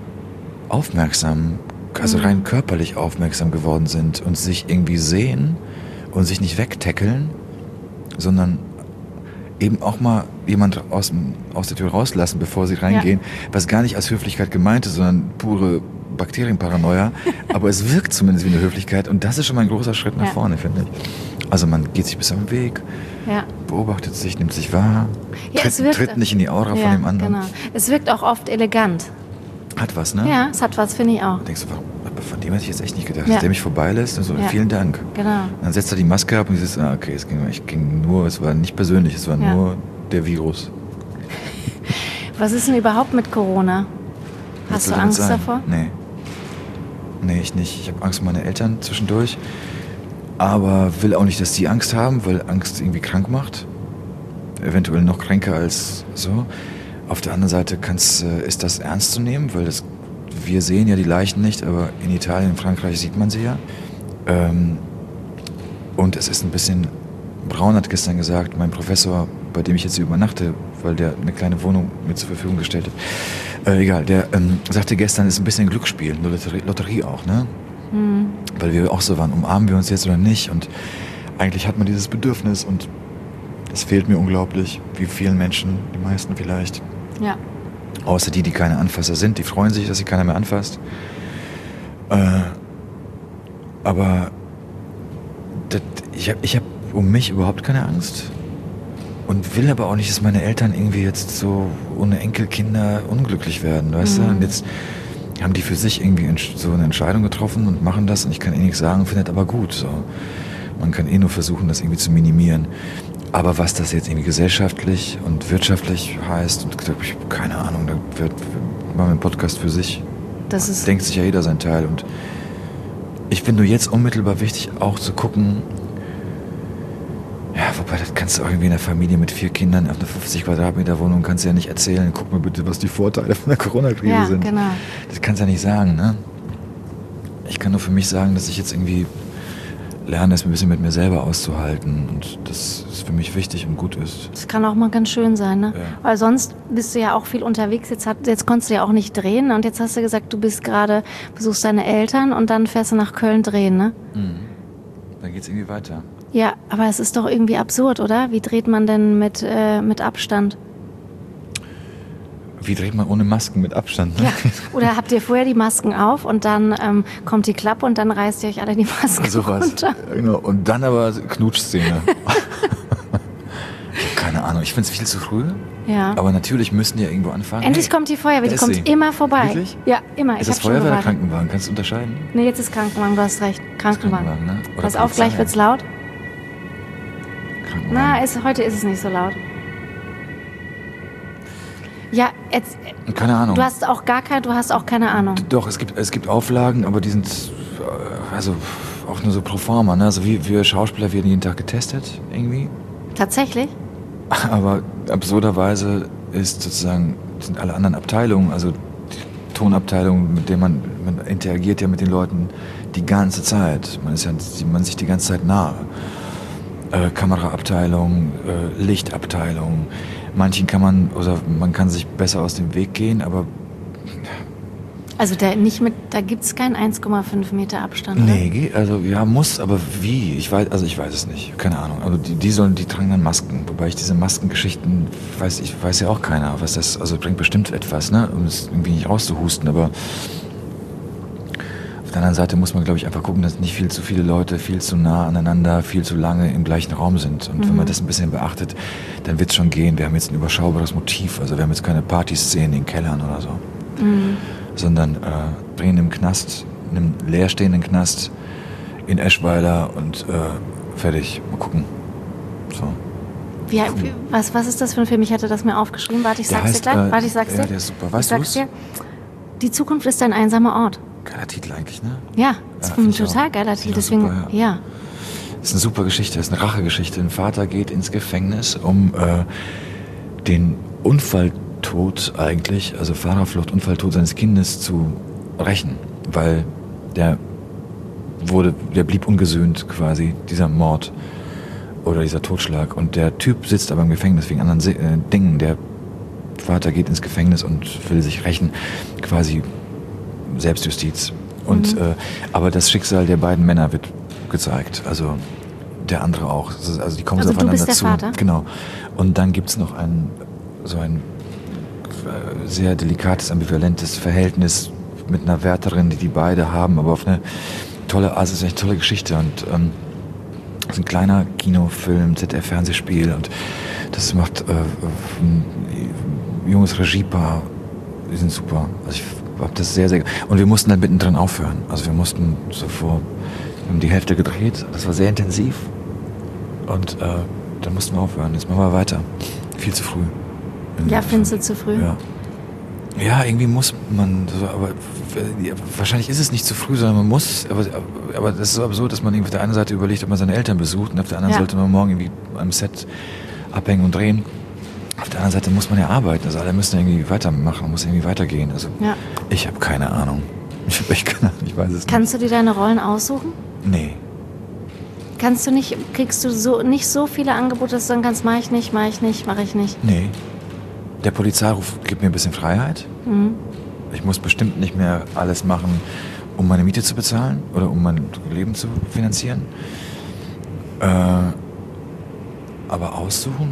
aufmerksam, also rein körperlich aufmerksam geworden sind und sich irgendwie sehen und sich nicht wegtackeln, sondern eben auch mal jemand aus, dem, aus der Tür rauslassen, bevor sie reingehen, ja. Was gar nicht als Höflichkeit gemeint ist, sondern pure Bakterienparanoia, aber es wirkt zumindest wie eine Höflichkeit und das ist schon mal ein großer Schritt nach ja. vorne, finde ich. Also man geht sich bis am Weg, ja. beobachtet sich, nimmt sich wahr, ja, tritt, wirkt, tritt nicht in die Aura ja, von dem anderen. Genau. Es wirkt auch oft elegant. Hat was, ne? Ja, es hat was, finde ich auch. Denkst du, warum? Von dem hätte ich jetzt echt nicht gedacht, ja. dass der mich vorbeilässt und so, ja. Vielen Dank. Genau. Dann setzt er die Maske ab und dieses, ah, okay, es ging, ich ging nur, es war nicht persönlich, es war ja. nur der Virus. Was ist denn überhaupt mit Corona? Hast du Angst sein? davor? Nee. Nee, ich nicht. Ich habe Angst um meine Eltern zwischendurch, aber will auch nicht, dass die Angst haben, weil Angst irgendwie krank macht. Eventuell noch kränker als so. Auf der anderen Seite kann's, äh, ist das ernst zu nehmen, weil das wir sehen ja die Leichen nicht, aber in Italien, in Frankreich sieht man sie ja. Ähm, und es ist ein bisschen, Braun hat gestern gesagt, mein Professor, bei dem ich jetzt übernachte, weil der eine kleine Wohnung mir zur Verfügung gestellt hat, äh, egal, der ähm, sagte gestern, es ist ein bisschen Glücksspiel, eine Lotterie, Lotterie auch, ne? Mhm. Weil wir auch so waren, umarmen wir uns jetzt oder nicht? Und eigentlich hat man dieses Bedürfnis und das fehlt mir unglaublich, wie vielen Menschen, die meisten vielleicht. Ja. Außer die, die keine Anfasser sind, die freuen sich, dass sie keiner mehr anfasst. Äh, aber das, ich habe ich hab um mich überhaupt keine Angst. Und will aber auch nicht, dass meine Eltern irgendwie jetzt so ohne Enkelkinder unglücklich werden, weißt mhm. du? Und jetzt haben die für sich irgendwie so eine Entscheidung getroffen und machen das und ich kann eh nichts sagen, finde das aber gut. So. Man kann eh nur versuchen, das irgendwie zu minimieren. Aber was das jetzt irgendwie gesellschaftlich und wirtschaftlich heißt, und ich habe keine Ahnung, da wird mal ein Podcast für sich. Das ist denkt sich ja jeder sein Teil. Und ich finde nur jetzt unmittelbar wichtig, auch zu gucken, ja, wobei, das kannst du auch irgendwie in einer Familie mit vier Kindern auf einer fünfzig Quadratmeter Wohnung kannst du ja nicht erzählen, guck mal bitte, was die Vorteile von der Corona-Krise ja, sind. Genau. Das kannst du ja nicht sagen, ne? Ich kann nur für mich sagen, dass ich jetzt irgendwie lerne, es ein bisschen mit mir selber auszuhalten und das ist für mich wichtig und gut ist. Das kann auch mal ganz schön sein, ne? Ja. Weil sonst bist du ja auch viel unterwegs, jetzt, hat, jetzt konntest du ja auch nicht drehen und jetzt hast du gesagt, du bist gerade, besuchst deine Eltern und dann fährst du nach Köln drehen, ne? Mhm. Dann geht's irgendwie weiter. Ja, aber es ist doch irgendwie absurd, oder? Wie dreht man denn mit, äh, mit Abstand? Wie dreht man ohne Masken mit Abstand? Ne? Ja. Oder habt ihr vorher die Masken auf und dann ähm, kommt die Klappe und dann reißt ihr euch alle die Masken so was. runter? Genau. Und dann aber Knutschszene. Keine Ahnung, ich finde es viel zu früh. Ja. Aber natürlich müssen die ja irgendwo anfangen. Endlich hey, kommt die Feuerwehr, die kommt sie. immer vorbei. Wirklich? Ja, immer. Ist ich das hab schon Feuerwehr oder gewartet. Krankenwagen? Kannst du unterscheiden? Nee, jetzt ist Krankenwagen, du hast recht. Krankenwagen. Krankenwagen, ne? Oder Pass auf, Polizei. gleich wird's laut. Krankenwagen. Na, ist, heute ist es nicht so laut. Ja, jetzt, Keine Ahnung. du hast auch gar keine, du hast auch keine Ahnung. Doch, es gibt, es gibt Auflagen, aber die sind äh, also auch nur so pro forma. Ne? Also wie wir Schauspieler werden jeden Tag getestet irgendwie. Tatsächlich? Aber absurderweise ist sozusagen, sind alle anderen Abteilungen, also die Tonabteilung, mit der man, man interagiert ja mit den Leuten die ganze Zeit. Man ist ja man ist sich die ganze Zeit nahe. Äh, Kameraabteilung, äh, Lichtabteilung. Manchen kann man, oder man kann sich besser aus dem Weg gehen, aber Also der nicht mit, da gibt's keinen eins Komma fünf Meter Abstand. oder? nee, ge- also ja, muss, aber wie? Ich weiß, also ich weiß es nicht, keine Ahnung. Also die, die sollen, die tragen dann Masken, wobei ich diese Maskengeschichten weiß, ich weiß ja auch keiner, was das, also bringt bestimmt etwas, ne, um es irgendwie nicht rauszuhusten, aber auf der anderen Seite muss man, glaube ich, einfach gucken, dass nicht viel zu viele Leute viel zu nah aneinander, viel zu lange im gleichen Raum sind. Und mhm. wenn man das ein bisschen beachtet, dann wird es schon gehen. Wir haben jetzt ein überschaubares Motiv, also wir haben jetzt keine Partyszenen in Kellern oder so. Mhm. Sondern äh, drehen im Knast, in einem leerstehenden Knast in Eschweiler und äh, fertig. Mal gucken. So. Wie, wie, was, was ist das für ein Film? Ich hatte das mir aufgeschrieben. Warte, ich Der sag's heißt, dir gleich. äh, Warte, ich sag's ja, dir. der ist super. Weißt ich sag's du's? dir. Die Zukunft ist ein einsamer Ort. Geiler Titel eigentlich, ne? Ja, das Ja, ist ein find ich total auch. geiler Find Titel. ich auch Deswegen, super, ja. ja. Das ist eine super Geschichte, das ist eine Rachegeschichte. Ein Vater geht ins Gefängnis, um äh, den Unfalltod eigentlich, also Fahrerflucht, Unfalltod seines Kindes zu rächen, weil der wurde, der blieb ungesühnt quasi, dieser Mord oder dieser Totschlag. Und der Typ sitzt aber im Gefängnis wegen anderen Se- äh, Dingen. Der Vater geht ins Gefängnis und will sich rächen, quasi Selbstjustiz. Und Mhm. äh, aber das Schicksal der beiden Männer wird gezeigt, also der andere auch. Also die kommen Also so du aufeinander bist der zu. Vater? Genau. Und dann gibt's noch ein so ein äh, sehr delikates, ambivalentes Verhältnis mit einer Wärterin, die die beide haben, aber auf eine tolle, also es ist eine tolle Geschichte und ähm, es ist ein kleiner Kinofilm, Z D F-Fernsehspiel und das macht äh, ein junges Regiepaar, die sind super. Also ich hab das sehr, sehr... Und wir mussten dann mittendrin aufhören. Also wir mussten so vor... Wir haben die Hälfte gedreht, das war sehr intensiv und äh, dann mussten wir aufhören. Jetzt machen wir weiter. Viel zu früh. Ja, findest du zu früh? Ja. Ja, irgendwie muss man, so, aber ja, wahrscheinlich ist es nicht zu früh, sondern man muss, aber, aber das ist so absurd, dass man irgendwie auf der einen Seite überlegt, ob man seine Eltern besucht und auf der anderen Ja. sollte man morgen irgendwie am Set abhängen und drehen. Auf der anderen Seite muss man ja arbeiten, also alle müssen irgendwie weitermachen, man muss irgendwie weitergehen. Also Ja. ich habe keine Ahnung. Ich habe echt keine Ahnung, ich weiß es Kannst du dir deine Rollen aussuchen? nicht. Nee. Kannst du nicht, kriegst du so nicht so viele Angebote, dass du sagen kannst, mach ich nicht, mach ich nicht, mach ich nicht. Nee. Der Polizeiruf gibt mir ein bisschen Freiheit. Mhm. Ich muss bestimmt nicht mehr alles machen, um meine Miete zu bezahlen oder um mein Leben zu finanzieren. Äh, aber aussuchen?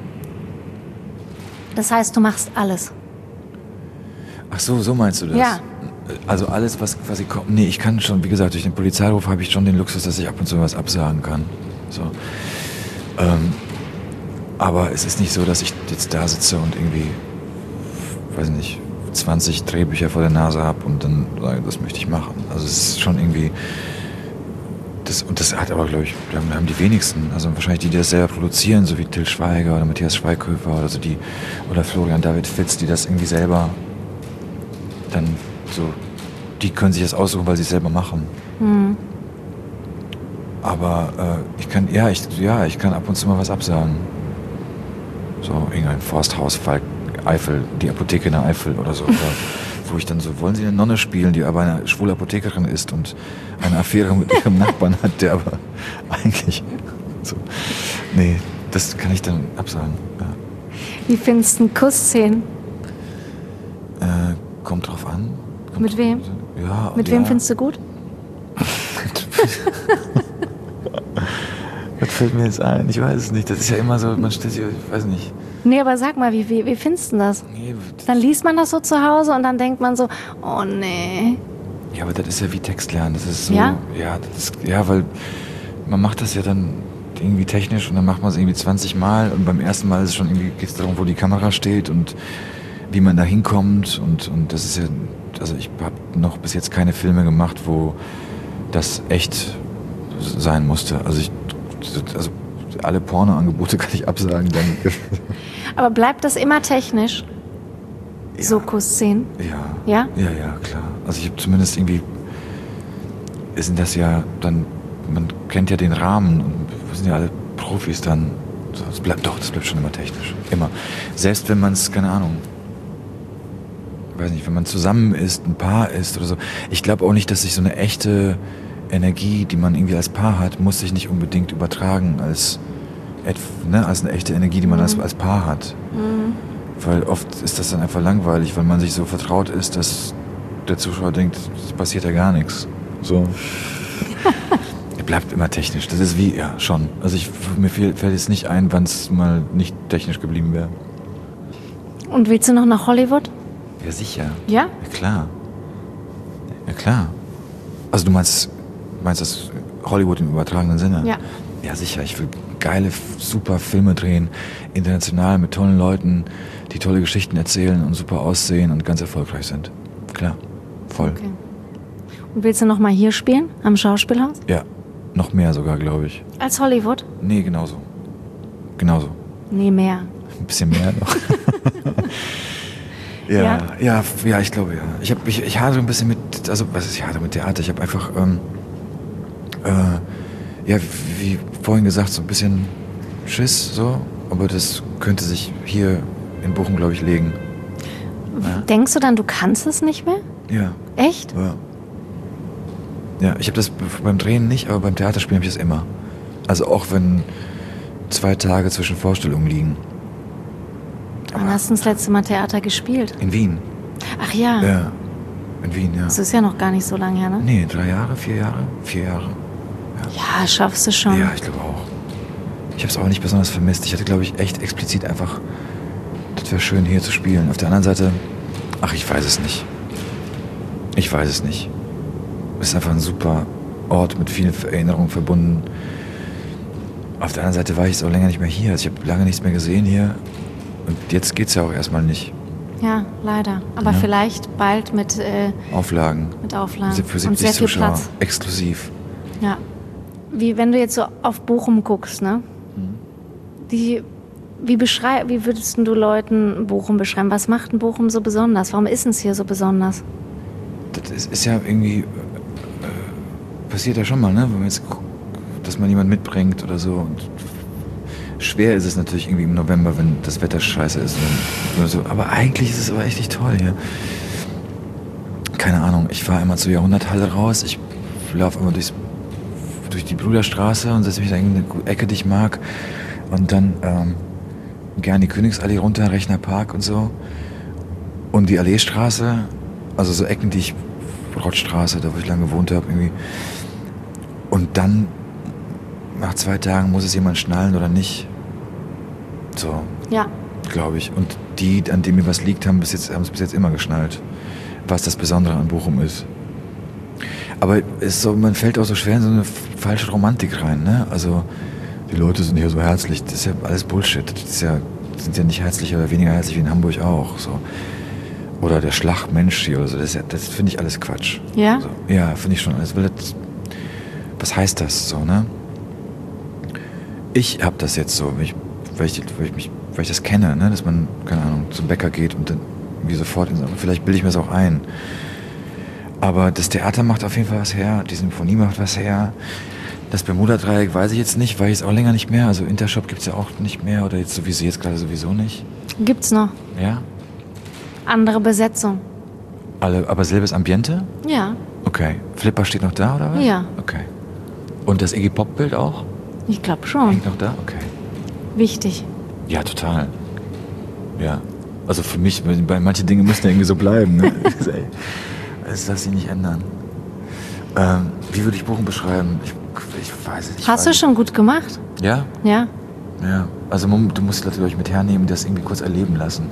Das heißt, du machst alles. Ach so, so meinst du das? Ja. Also alles, was quasi kommt. Nee, ich kann schon, wie gesagt, durch den Polizeiruf habe ich schon den Luxus, dass ich ab und zu was absagen kann. So. Ähm, aber es ist nicht so, dass ich jetzt da sitze und irgendwie, weiß nicht, zwanzig Drehbücher vor der Nase habe und dann sage, das möchte ich machen. Also es ist schon irgendwie, das, und das hat aber, glaube ich, haben die wenigsten, also wahrscheinlich die, die das selber produzieren, so wie Till Schweiger oder Matthias Schweighöfer oder so die, oder Florian David Fitz, die das irgendwie selber dann so, die können sich das aussuchen, weil sie es selber machen. Mhm. Aber äh, ich kann, ja, ich, ja, ich kann ab und zu mal was absagen. So, irgendein Forsthaus, Falk, Eifel, die Apotheke in der Eifel oder so. Oder, wo ich dann so, wollen Sie eine Nonne spielen, die aber eine schwule Apothekerin ist und eine Affäre mit ihrem Nachbarn hat, der aber eigentlich so. Nee, das kann ich dann absagen. Ja. Wie findest du Kussszenen? Äh, kommt drauf an. Kommt mit wem? Ja, mit ja. wem findest du gut? Was fällt mir jetzt ein? Ich weiß es nicht. Das ist ja immer so, man stellt sich, ich weiß nicht. Nee, aber sag mal, wie, wie, wie findest du das? Nee, das dann liest man das so zu Hause und dann denkt man so, oh nee. Ja, aber das ist ja wie Textlernen. Das ist so, ja, ja, das ist, ja, weil man macht das ja dann irgendwie technisch und dann macht man es irgendwie zwanzig Mal und beim ersten Mal ist es schon irgendwie, geht es darum, wo die Kamera steht und wie man da hinkommt und, und das ist ja, also ich habe noch bis jetzt keine Filme gemacht, wo das echt sein musste. Also ich, also alle Pornoangebote kann ich absagen. Dann. Aber bleibt das immer technisch? Ja. So Kussszenen? Ja. Ja? Ja, ja, klar. Also ich habe zumindest irgendwie, sind das ja dann, man kennt ja den Rahmen und wir sind ja alle Profis dann. Das bleibt doch, das bleibt schon immer technisch. Immer. Selbst wenn man es, keine Ahnung, weiß nicht, wenn man zusammen ist, ein Paar ist oder so. Ich glaube auch nicht, dass sich so eine echte Energie, die man irgendwie als Paar hat, muss sich nicht unbedingt übertragen als, ne, als eine echte Energie, die man mhm. als, als Paar hat. Mhm. Weil oft ist das dann einfach langweilig, weil man sich so vertraut ist, dass der Zuschauer denkt, es passiert ja gar nichts. So. Bleibt immer technisch. Das ist wie, ja, schon. Also ich, mir fällt, fällt jetzt nicht ein, wann es mal nicht technisch geblieben wäre. Und willst du noch nach Hollywood? Ja, sicher. Ja? Ja, klar. Ja, klar. Also du meinst... Meinst du das Hollywood im übertragenen Sinne? Ja. Ja, sicher. Ich will geile, super Filme drehen, international mit tollen Leuten, die tolle Geschichten erzählen und super aussehen und ganz erfolgreich sind. Klar, voll. Okay. Und willst du noch mal hier spielen, am Schauspielhaus? Ja, noch mehr sogar, glaube ich. Als Hollywood? Nee, genauso. Genauso. Nee, mehr. Ein bisschen mehr noch. ja, ja, ja, ja, ich glaube, ja. Ich, hab, ich, ich hadere ein bisschen mit, also was ist, ich hadere mit Theater? Ich habe einfach... Ähm, Äh, ja, wie vorhin gesagt, so ein bisschen Schiss, so, aber das könnte sich hier in Bochum, glaube ich, legen. Ja? Denkst du dann, du kannst es nicht mehr? Ja. Echt? Ja. Ja, ich habe das beim Drehen nicht, aber beim Theaterspielen habe ich das immer. Also auch wenn zwei Tage zwischen Vorstellungen liegen. Wann hast du das letzte Mal Theater gespielt? In Wien. Ach ja. Ja, in Wien, ja. Das ist ja noch gar nicht so lange her, ne? Nee, drei Jahre, vier Jahre, vier Jahre. Ja, schaffst du schon. Ja, ich glaube auch. Ich habe es auch nicht besonders vermisst. Ich hatte, glaube ich, echt explizit einfach, das wäre schön, hier zu spielen. Auf der anderen Seite, ach, ich weiß es nicht. Ich weiß es nicht. Es ist einfach ein super Ort mit vielen Erinnerungen verbunden. Auf der anderen Seite war ich jetzt auch länger nicht mehr hier. Also ich habe lange nichts mehr gesehen hier. Und jetzt geht's ja auch erstmal nicht. Ja, leider. Aber ja. Vielleicht bald mit äh, Auflagen. Mit Auflagen. Für siebzig und sehr viel Zuschauer. Platz. Exklusiv. Ja. Wie wenn du jetzt so auf Bochum guckst, ne? Mhm. Die, wie, beschrei- wie würdest du Leuten Bochum beschreiben? Was macht denn Bochum so besonders? Warum ist es hier so besonders? Das ist, ist ja irgendwie, äh, passiert ja schon mal, ne? Wenn man jetzt guckt, dass man jemanden mitbringt oder so. Und schwer ist es natürlich irgendwie im November, wenn das Wetter scheiße ist. Und so. Aber eigentlich ist es aber echt nicht toll hier. Keine Ahnung, ich fahre immer zur Jahrhunderthalle raus. Ich laufe immer durchs durch die Brüderstraße und setze mich da in eine Ecke, die ich mag. Und dann ähm, gern die Königsallee runter, Rechner Park und so. Und die Alleestraße, also so Ecken, die ich, Rottstraße, da wo ich lange gewohnt habe, irgendwie. Und dann, nach zwei Tagen, muss es jemand schnallen oder nicht. So. Ja. Glaube ich. Und die, an denen mir was liegt, haben bis jetzt, haben es bis jetzt immer geschnallt. Was das Besondere an Bochum ist. Aber es so, man fällt auch so schwer in so eine falsche Romantik rein, ne? Also die Leute sind hier so herzlich. Das ist ja alles Bullshit. Das ist ja, sind ja nicht herzlicher oder weniger herzlich wie in Hamburg auch. So. Oder der Schlachtmensch hier oder so. Das, ist ja, das finde ich alles Quatsch. Ja? So. Ja, finde ich schon. Also, das, was heißt das so, ne? Ich habe das jetzt so, weil ich, weil ich, weil ich, mich, weil ich das kenne, ne? Dass man, keine Ahnung, zum Bäcker geht und dann irgendwie sofort, in, vielleicht bilde ich mir das auch ein. Aber das Theater macht auf jeden Fall was her, die Symphonie macht was her. Das Bermuda-Dreieck weiß ich jetzt nicht, weil ich es auch länger nicht mehr. Also Intershop gibt es ja auch nicht mehr oder jetzt sowieso, jetzt gerade sowieso nicht. Gibt's noch. Ja? Andere Besetzung. Alle, aber selbes Ambiente? Ja. Okay. Flipper steht noch da, oder was? Ja. Okay. Und das Iggy Pop-Bild auch? Ich glaube schon. Hängt noch da? Okay. Wichtig. Ja, total. Ja. Also für mich, bei manche Dinge müssen ja irgendwie so bleiben. Ne? Das lässt sich nicht ändern. Ähm, wie würde ich Bochum beschreiben? Ich, ich weiß es nicht. Hast du schon gut gemacht? Ja? Ja. Ja. Also man, du musst die Leute, glaube ich, mit hernehmen, das irgendwie kurz erleben lassen.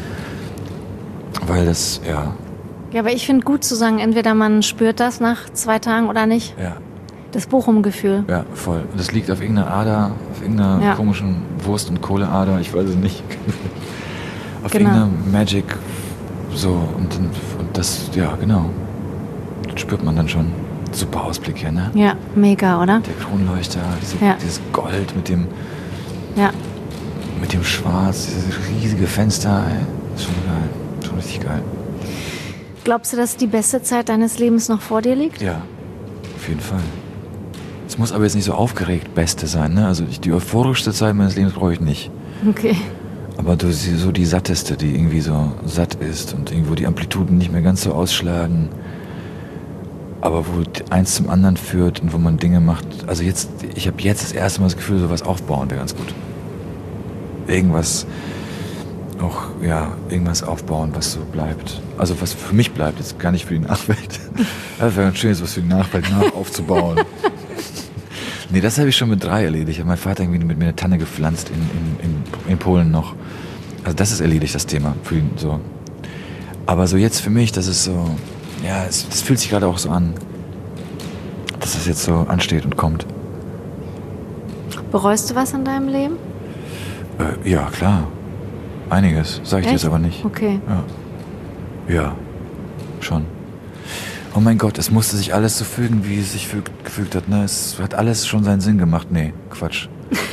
Weil das, ja. Ja, aber ich finde gut zu sagen, entweder man spürt das nach zwei Tagen oder nicht. Ja. Das Bochum-Gefühl. Ja, voll. Und das liegt auf irgendeiner Ader, auf irgendeiner ja. komischen Wurst- und Kohleader, ich weiß es nicht. Auf genau. irgendeiner Magic, so, und, dann, und das, ja, genau. Das spürt man dann schon. Super Ausblick hier, ne? Ja, mega, oder? Der Kronleuchter, diese, ja. dieses Gold mit dem, ja. mit dem Schwarz, dieses riesige Fenster, ey. Ist schon geil, schon richtig geil. Glaubst du, dass die beste Zeit deines Lebens noch vor dir liegt? Ja, auf jeden Fall. Es muss aber jetzt nicht so aufgeregt Beste sein, ne? Also die euphorischste Zeit meines Lebens brauche ich nicht. Okay. Aber du, so die satteste, die irgendwie so satt ist und irgendwo die Amplituden nicht mehr ganz so ausschlagen. Aber wo eins zum anderen führt und wo man Dinge macht. Also jetzt, ich habe jetzt das erste Mal das Gefühl, sowas aufbauen wäre ganz gut. Irgendwas, auch, ja, irgendwas aufbauen, was so bleibt. Also was für mich bleibt, jetzt gar nicht für die Nachwelt. Das wäre ganz schön, was für die Nachwelt nach aufzubauen. Nee, das habe ich schon mit drei erledigt. Hat mein Vater irgendwie mit mir eine Tanne gepflanzt in, in, in, in Polen noch. Also das ist erledigt, das Thema. Für ihn so. Aber so jetzt für mich, das ist so, ja, es, das fühlt sich gerade auch so an, dass das jetzt so ansteht und kommt. Bereust du was in deinem Leben? Äh, ja, klar. Einiges, sage ich dir jetzt aber nicht. Okay. Ja. Ja, schon. Oh mein Gott, es musste sich alles so fügen, wie es sich füg, gefügt hat. Ne? Es hat alles schon seinen Sinn gemacht. Nee, Quatsch.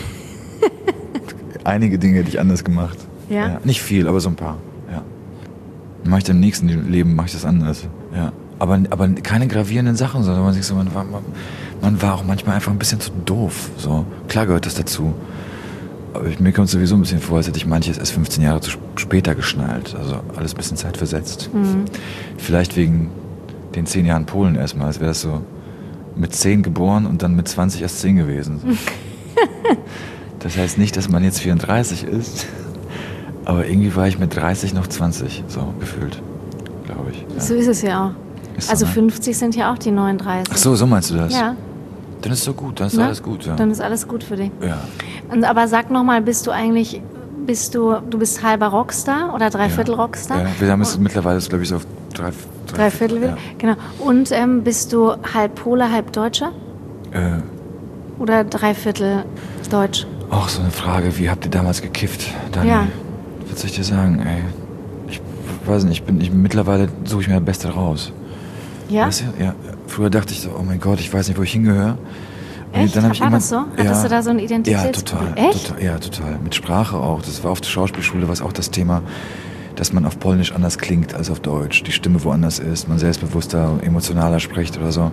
Einige Dinge hätte ich anders gemacht. Ja? Ja? Nicht viel, aber so ein paar. Ja. Mache ich dann im nächsten Leben, mache ich das anders. Ja. Aber, aber keine gravierenden Sachen, sondern man, sich so, man, war, man, man war auch manchmal einfach ein bisschen zu doof. So. Klar gehört das dazu. Aber ich, mir kommt es sowieso ein bisschen vor, als hätte ich manches erst fünfzehn Jahre zu später geschnallt. Also alles ein bisschen zeitversetzt. Mhm. Vielleicht wegen den zehn Jahren Polen erstmal, als wäre das so mit zehn geboren und dann mit zwanzig erst zehn gewesen. So. Das heißt nicht, dass man jetzt vierunddreißig ist, aber irgendwie war ich mit dreißig noch zwanzig, so gefühlt, glaube ich. Ja. So ist es ja auch. Ist so, also ne? fünfzig sind ja auch die neununddreißig. Ach so, so meinst du das? Ja. Dann ist so gut, dann ist Na? alles gut. Ja. Dann ist alles gut für dich. Ja. Und, aber sag nochmal, bist du eigentlich, bist du, du bist halber Rockstar oder Dreiviertel ja. Rockstar? Ja, wir haben es mittlerweile, glaube ich, so auf drei, drei, Dreiviertel, ja. Genau. Und ähm, bist du halb Pole, halb Deutscher? Äh, Oder Dreiviertel Deutsch? Auch so eine Frage, wie habt ihr damals gekifft, Dani? Ja. Was soll ich dir sagen, ey? Ich weiß nicht, ich bin, ich, mittlerweile suche ich mir das Beste raus. Ja? Weißt du? Ja. Früher dachte ich so, oh mein Gott, ich weiß nicht, wo ich hingehöre. Echt? Dann hab ich war irgendwann, das so? Hattest ja, du da so ein Identitätsproblem? Ja, total, Echt? total. Ja, total. Mit Sprache auch. Das war auf der Schauspielschule, was auch das Thema, dass man auf Polnisch anders klingt als auf Deutsch. Die Stimme woanders ist, man selbstbewusster, emotionaler spricht oder so.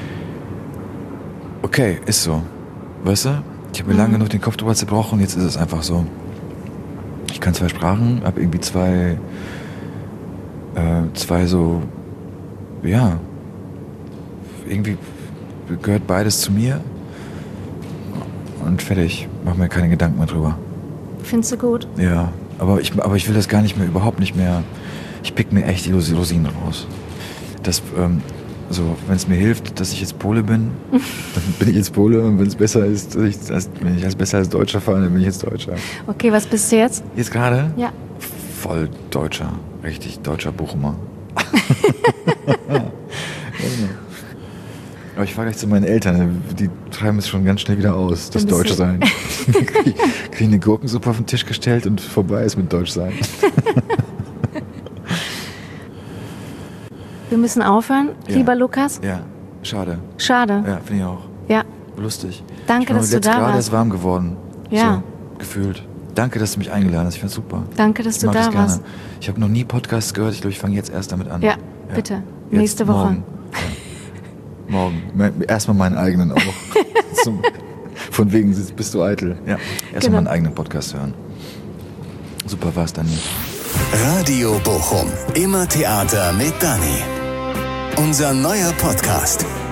Okay, ist so. Weißt du? Ich habe mir mhm. lange genug den Kopf drüber zerbrochen, jetzt ist es einfach so. Ich kann zwei Sprachen, habe irgendwie zwei, äh, zwei so, ja, irgendwie gehört beides zu mir. Und fertig. Mach mir keine Gedanken mehr drüber. Findest du gut? Ja, aber ich, aber ich will das gar nicht mehr, überhaupt nicht mehr. Ich pick mir echt die Rosinen raus. Das, ähm, so, wenn es mir hilft, dass ich jetzt Pole bin, dann bin ich jetzt Pole. Und wenn es besser ist, dass ich, dass, wenn ich als besser als Deutscher fahre, dann bin ich jetzt Deutscher. Okay, was bist du jetzt? Jetzt gerade? Ja. Voll Deutscher. Richtig deutscher Bochumer. Aber ich fahre gleich zu meinen Eltern, die treiben es schon ganz schnell wieder aus, das Deutschsein. Kriege ich eine Gurkensuppe auf den Tisch gestellt und vorbei ist mit Deutschsein. Wir müssen aufhören, Ja. lieber Lukas. Ja, schade. Schade. Ja, finde ich auch. Ja. Lustig. Danke, ich bin dass du jetzt da gerade warst. erst warm geworden. Ja. So, gefühlt. Danke, dass du mich eingeladen hast. Ich fand's super. Danke, dass ich du mag da das gerne. warst. Ich habe noch nie Podcasts gehört. Ich glaube, ich fange jetzt erst damit an. Ja, bitte. Jetzt, Nächste Woche. Morgen. Ja. Morgen. Me- Erstmal meinen eigenen auch. Zum, von wegen bist du eitel. Ja. Erstmal Genau. meinen eigenen Podcast hören. Super war's, Dani. Radio Bochum. Immer Theater mit Dani. Unser neuer Podcast.